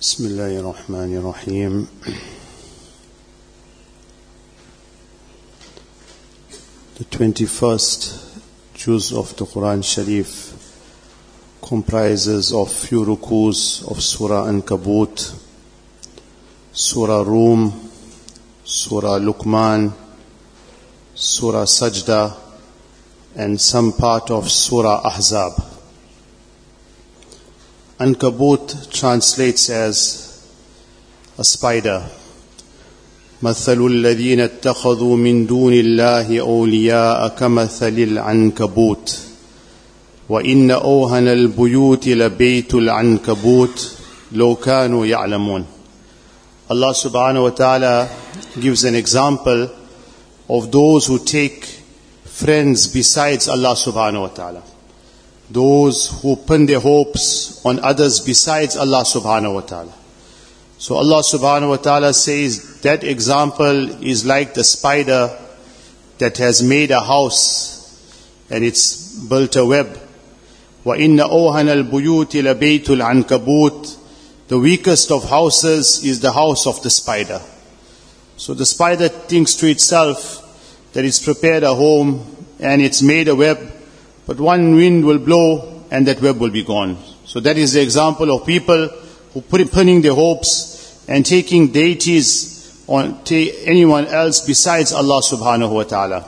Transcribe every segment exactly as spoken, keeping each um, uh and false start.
بسم الله الرحمن الرحيم. The twenty-first juz of the Quran Sharif comprises of few rukus of Surah Ankabut, Surah Rum, Surah Luqman, Surah Sajda, and some part of Surah Ahzab. Ankabut translates as a spider. مثل الذين اتخذوا من دون الله أولياء كمثل العنكبوت وإن أوهن البيوت لبيت العنكبوت لو كانوا يعلمون. Allah subhanahu wa ta'ala gives an example of those who take friends besides Allah subhanahu wa ta'ala. Those who pin their hopes on others besides Allah subhanahu wa ta'ala. So Allah subhanahu wa ta'ala says that example is like the spider that has made a house and it's built a web. وَإِنَّ أَوْهَنَ الْبُيُوتِ لَبَيْتُ الْعَنْكَبُوتِ. The weakest of houses is the house of the spider. So the spider thinks to itself that it's prepared a home and it's made a web, but one wind will blow and that web will be gone. So that is the example of people who put pinning their hopes and taking deities on anyone else besides Allah subhanahu wa ta'ala.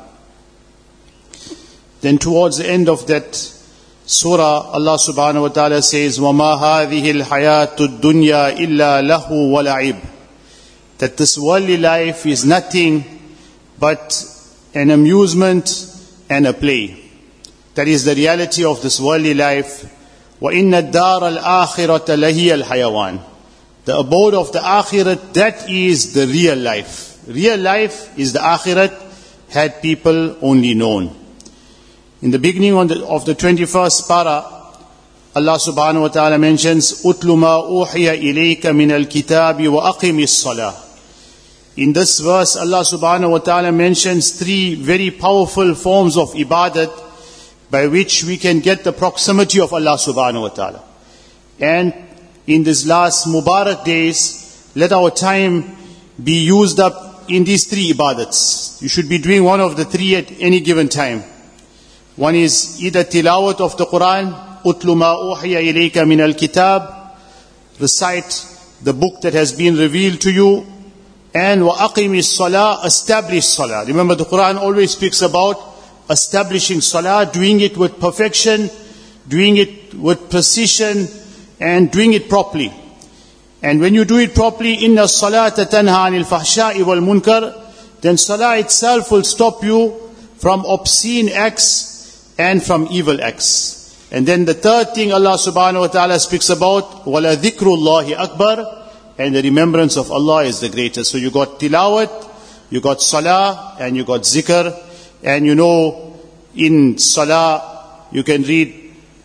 Then towards the end of that surah, Allah subhanahu wa ta'ala says, وَمَا هَذِهِ الْحَيَاةُ الدُّنْيَا إِلَّا لَهُ وَلَعِبْ. That this worldly life is nothing but an amusement and a play. That is the reality of this worldly life. وَإِنَّ الدَّارَ الْآخِرَةَ لَهِيَ الْحَيَوَانِ. The abode of the akhirat, that is the real life. Real life is the akhirat, had people only known. In the beginning of the, of the twenty-first para, Allah subhanahu wa ta'ala mentions, أُتْلُ مَا أُوحِيَ إِلَيْكَ مِنَ الْكِتَابِ وَأَقِمِ الصَّلَاةِ. In this verse, Allah subhanahu wa ta'ala mentions three very powerful forms of ibadat by which we can get the proximity of Allah subhanahu wa ta'ala. And in these last Mubarak days, let our time be used up in these three ibadats. You should be doing one of the three at any given time. One is either tilawat of the Quran, utlu ma uhiya ilayka min al-kitab, recite the book that has been revealed to you, and wa aqimi salah, establish salah. Remember, the Quran always speaks about establishing salah, doing it with perfection, doing it with precision, and doing it properly. And when you do it properly, inna salata tanha anil fahsha'i wal munkar, then salah itself will stop you from obscene acts and from evil acts. And then the third thing Allah subhanahu wa ta'ala speaks about, wala dhikrullahi akbar, and the remembrance of Allah is the greatest. So you got tilawat, you got salah, and you got zikr. And you know, in salah, you can read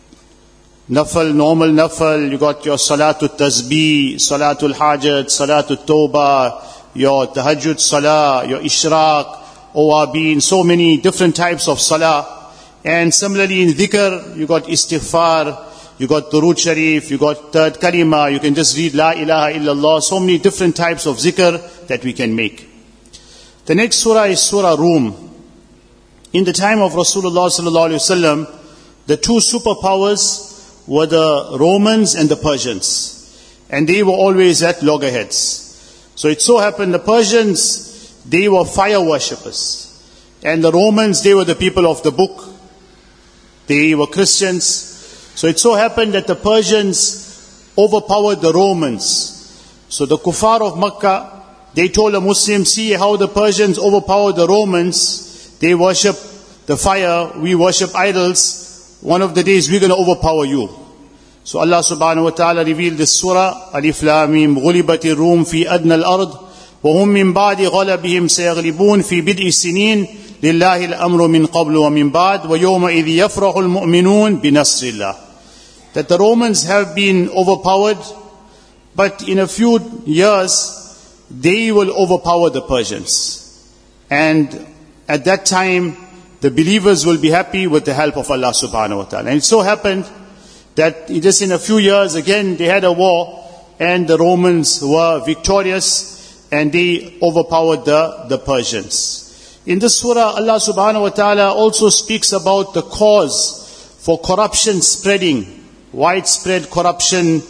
nafal, normal nafal, you got your salatul tasbih, salatul hajat, salatul tawbah, your tahajjud salah, your ishraq, awabin, so many different types of salah. And similarly in dhikr, you got istighfar, you got durood sharif, you got third kalima, you can just read la ilaha illallah, so many different types of zikr that we can make. The next surah is Surah Rum. In the time of Rasulullah sallallahu alaihi wasallam, the two superpowers were the Romans and the Persians. And they were always at loggerheads. So it so happened the Persians, they were fire worshippers. And the Romans, they were the people of the book. They were Christians. So it so happened that the Persians overpowered the Romans. So the kuffar of Makkah, they told the Muslims, see how the Persians overpowered the Romans. They worship the fire, we worship idols. One of the days we're going to overpower you. So Allah subhanahu wa ta'ala revealed this surah, Alif Lam Mim, غُلِبَتِ الرُّومُ فِي أَدْنَى الْأَرْضِ وَهُمْ مِنْ بَعْدِ غَلَبِهِمْ سَيَغْلِبُونَ فِي بِدْءِ السِّنِينَ لِلَّهِ الْأَمْرُ مِنْ قَبْلُ وَمِنْ بَعْدِ وَيَوْمَئِذِ يَفْرَحُ الْمُؤْمِنُونَ بِنَصْرِ اللَّهِ. That the Romans have been overpowered, but in a few years, they will overpower the Persians. And at that time, the believers will be happy with the help of Allah subhanahu wa ta'ala. And it so happened that just in a few years, again, they had a war, and the Romans were victorious and they overpowered the, the Persians. In this surah, Allah subhanahu wa ta'ala also speaks about the cause for corruption spreading, widespread corruption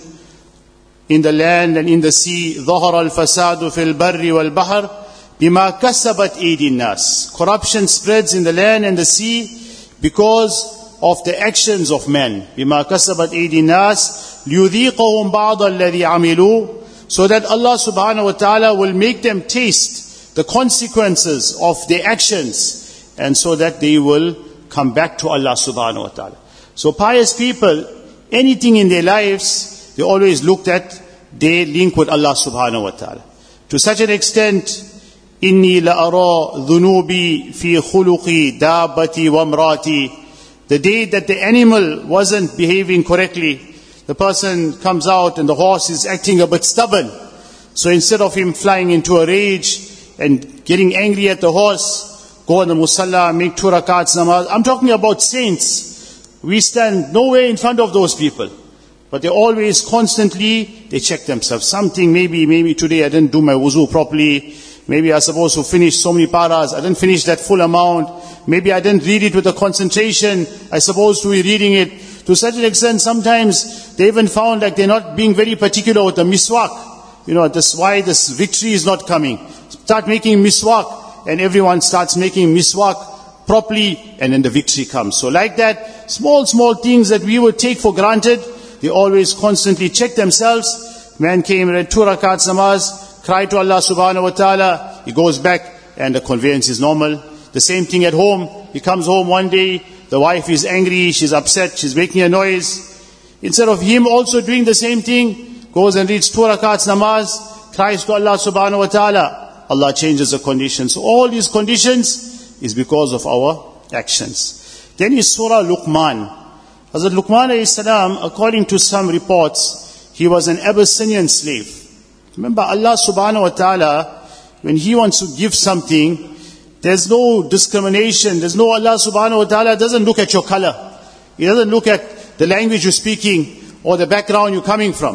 in the land and in the sea. ظهر الفساد في البر والبحر بما كسبت أيدي الناس. Corruption spreads in the land and the sea because of the actions of men. بما كسبت أيدي الناس ليذيقهم بعض الذي عملوا, so that Allah subhanahu wa ta'ala will make them taste the consequences of their actions, and so that they will come back to Allah subhanahu wa ta'ala. So pious people, anything in their lives, they always looked at their link with Allah subhanahu wa ta'ala. To such an extent, إِنِّي لَأَرَى ذُنُوبِي فِي خُلُقِي دَابَّتِي وَامْرَاتِي. The day that the animal wasn't behaving correctly, the person comes out and the horse is acting a bit stubborn. So instead of him flying into a rage and getting angry at the horse, go on the musalla, make two rakats namaz. I'm talking about saints. We stand nowhere in front of those people. But they always constantly, they check themselves. Something, maybe, maybe today I didn't do my wuzu properly. Maybe I was supposed to finish so many paras. I didn't finish that full amount. Maybe I didn't read it with the concentration I supposed to be reading it. To such an extent, sometimes they even found like they're not being very particular with the miswak. You know, that's why this victory is not coming. Start making miswak, and everyone starts making miswak properly, and then the victory comes. So like that, small, small things that we would take for granted, they always constantly check themselves. Man came, read two rakats namaz, cried to Allah subhanahu wa ta'ala, he goes back and the conveyance is normal. The same thing at home. He comes home one day, the wife is angry, she's upset, she's making a noise. Instead of him also doing the same thing, goes and reads two rakats namaz, cries to Allah subhanahu wa ta'ala, Allah changes the conditions. So all these conditions is because of our actions. Then is Surah Luqman. Hazrat Luqman alayhi salam, according to some reports, he was an Abyssinian slave. Remember, Allah subhanahu wa ta'ala, when He wants to give something, there's no discrimination. There's no, Allah subhanahu wa ta'ala doesn't look at your color. He doesn't look at the language you're speaking or the background you're coming from.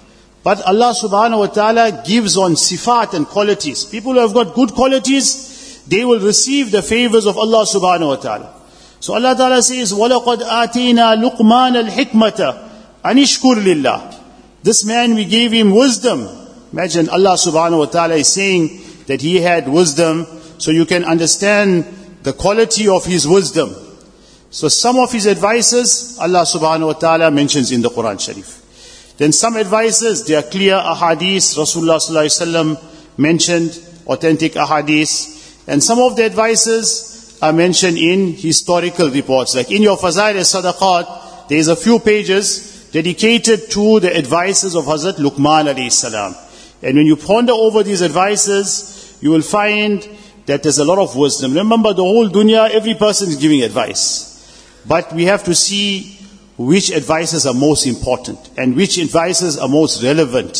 But Allah subhanahu wa ta'ala gives on sifat and qualities. People who have got good qualities, they will receive the favors of Allah subhanahu wa ta'ala. So Allah ta'ala says, وَلَقَدْ آتِينَا لُقْمَانَ الْحِكْمَةَ أَنِشْكُرْ لِلَّهِ. This man, we gave him wisdom. Imagine Allah subhanahu wa ta'ala is saying that he had wisdom, so you can understand the quality of his wisdom. So some of his advices, Allah subhanahu wa ta'ala mentions in the Quran Sharif. Then some advices, they are clear ahadith, Rasulullah sallallahu alaihi wasallam mentioned, authentic ahadith. And some of the advices are mentioned in historical reports. Like in your Fazail al-Sadaqat, there is a few pages dedicated to the advices of Hazrat Luqman alayhi salam. And when you ponder over these advices, you will find that there's a lot of wisdom. Remember, the whole dunya, every person is giving advice. But we have to see which advices are most important and which advices are most relevant.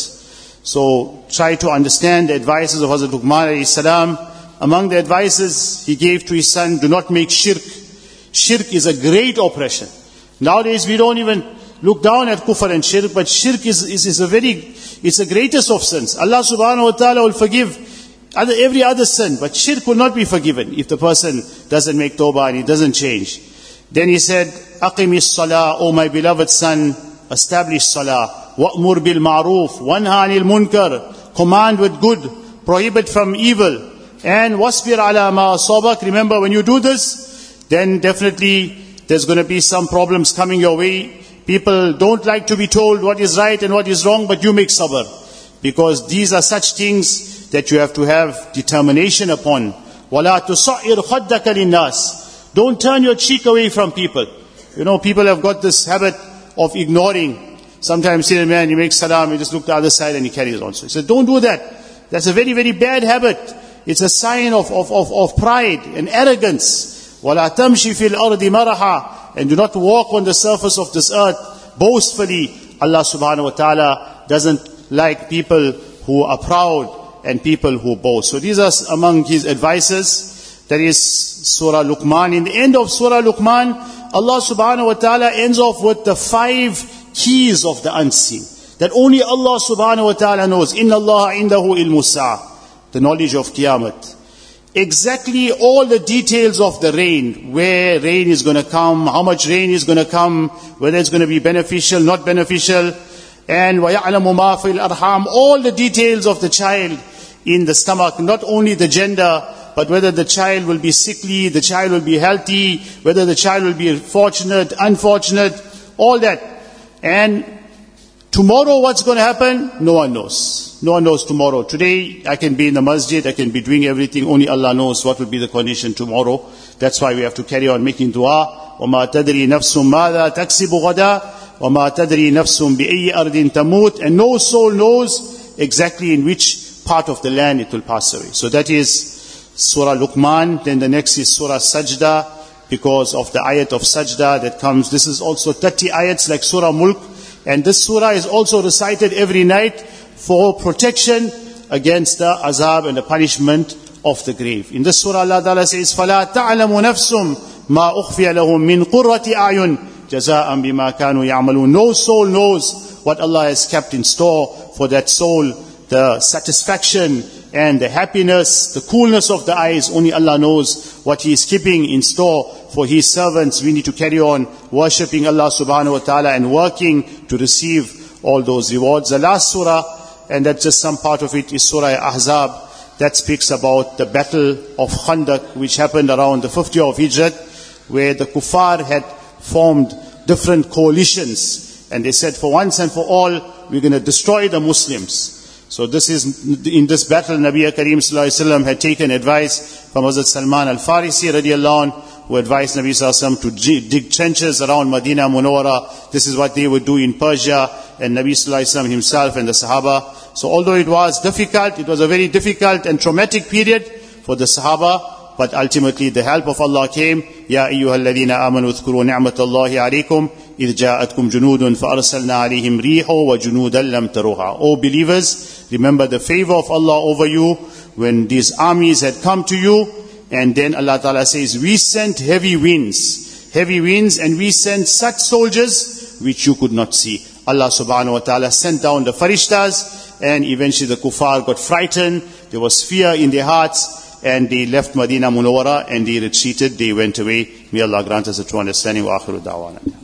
So try to understand the advices of Hazrat Luqman alayhi salam. Among the advices he gave to his son, do not make shirk. Shirk is a great oppression. Nowadays we don't even look down at kufr and shirk, but shirk is, is, is a very, it's the greatest of sins. Allah subhanahu wa ta'ala will forgive other, every other sin, but shirk will not be forgiven if the person doesn't make tawbah and he doesn't change. Then he said, أقم الصلاة, O my beloved son, establish salah. وَأْمُرْ بِالْمَعْرُوفِ وَانْهَى عَنِ الْمُنْكَرِ. Command with good, prohibit from evil. And وَاصْبِرْ عَلَى مَا أَصَابَكَ. Remember, when you do this, then definitely there's going to be some problems coming your way. People don't like to be told what is right and what is wrong, but you make sabr. Because these are such things that you have to have determination upon. وَلَا تُصَعِّرْ خَدَّكَ لِلنَّاسِ. Don't turn your cheek away from people. You know, people have got this habit of ignoring. Sometimes see a man, he makes salam, he just look the other side and he carries on. So he said, don't do that. That's a very, very bad habit. It's a sign of, of, of, of pride and arrogance. وَلَا تَمْشِ فِي الْأَرْضِ مَرَحًا. And do not walk on the surface of this earth boastfully. Allah subhanahu wa ta'ala doesn't like people who are proud and people who boast. So these are among his advices. That is Surah Luqman. In the end of Surah Luqman, Allah subhanahu wa ta'ala ends off with the five keys of the unseen. that only Allah subhanahu wa ta'ala knows. Inna Allah indahu ilmu sa'a, the knowledge of Qiyamah. Exactly all the details of the rain, where rain is going to come, how much rain is going to come, whether it's going to be beneficial, not beneficial, and وَيَعْلَمُ مَا فِي الْأَرْحَامِ, all the details of the child in the stomach, not only the gender, but whether the child will be sickly, the child will be healthy, whether the child will be fortunate, unfortunate, all that. And tomorrow what's going to happen? No one knows. No one knows tomorrow. Today I can be in the masjid, I can be doing everything, only Allah knows what will be the condition tomorrow. That's why we have to carry on making dua. وَمَا تَدْرِي نَفْسٌ مَاذَا تَكْسِبُ غَدًا وَمَا تَدْرِي نَفْسٌ بِأَيِّ أَرْضٍ تَمُوتُ. And no soul knows exactly in which part of the land it will pass away. So that is Surah Luqman. Then the next is Surah Sajda, because of the ayat of Sajda that comes. This is also thirty ayats like Surah Mulk. And this surah is also recited every night for protection against the azab and the punishment of the grave. In this surah Allah Ta'ala says, فَلَا تَعْلَمُ نَفْسٌ مَا أُخْفِيَ لَهُم مِّن قُرَّةِ أَعْيُنٍ جَزَاءً بِمَا كَانُوا يَعْمَلُونَ. No soul knows what Allah has kept in store for that soul, the satisfaction and the happiness, the coolness of the eyes. Only Allah knows what He is keeping in store for His servants. We need to carry on worshipping Allah subhanahu wa ta'ala and working to receive all those rewards. The last surah, and that's just some part of it, is Surah Ahzab. That speaks about the battle of Khandaq, which happened around the fifth year of Hijrat, where the kuffar had formed different coalitions. And they said, for once and for all, we're going to destroy the Muslims. So this is, in this battle, Nabi Kareem Sallallahu Alaihi Wasallam had taken advice from Hazrat Salman Al-Farisi radiallahu anhu, who advised Nabi Sallallahu Alaihi Wasallam to dig trenches around Medina Munawwara. This is what they would do in Persia, and Nabi Sallallahu Alaihi Wasallam himself and the Sahaba. So although it was difficult, it was a very difficult and traumatic period for the Sahaba, but ultimately the help of Allah came. Ya ayyuhal ladhina amanu udhkuru ni'matallahi alaykum idh ja'atkum junudun fa arsalna alayhim riho wa junudan lam taruha. O believers, remember the favor of Allah over you when these armies had come to you. And then Allah Ta'ala says, we sent heavy winds, heavy winds, and we sent such soldiers which you could not see. Allah Subhanahu wa Ta'ala sent down the farishtas, and eventually the kuffar got frightened. There was fear in their hearts, and they left Medina Munawwara and they retreated, they went away. May Allah grant us a true understanding. Wa akhiru da'wana.